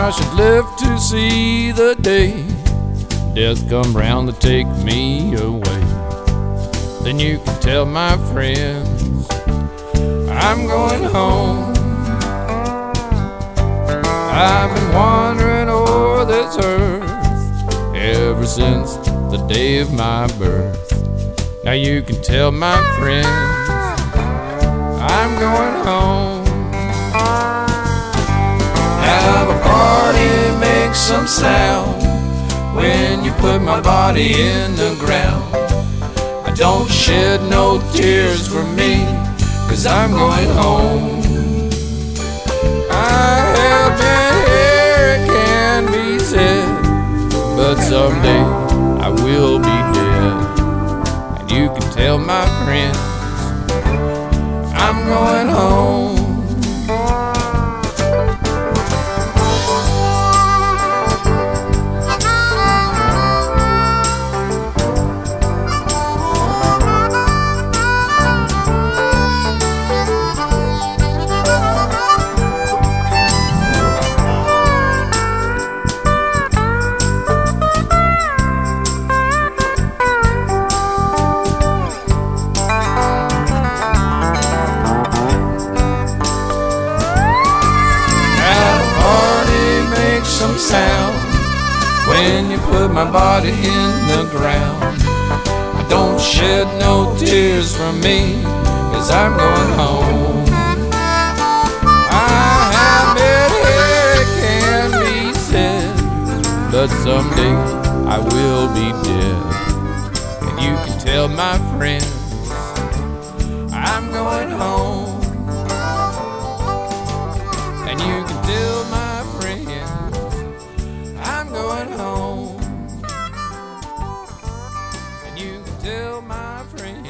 I should live to see the day death come round to take me away. Then you can tell my friends I'm going home. I've been wandering o'er this earth ever since the day of my birth. Now you can tell my friends I'm going home. Have a party, make some sound when you put my body in the ground. Don't shed no tears for me, 'cause I'm going home. I have been here, it can be said, but someday I will be dead. And you can tell my friends I'm going home. Some sound when you put my body in the ground. Don't shed no tears from me, 'cause I'm going home. I have been here, it can be said, but someday I will be dead. And you can tell my friends I'm going home. And you can tell my friends I'm going home. And you can tell my friends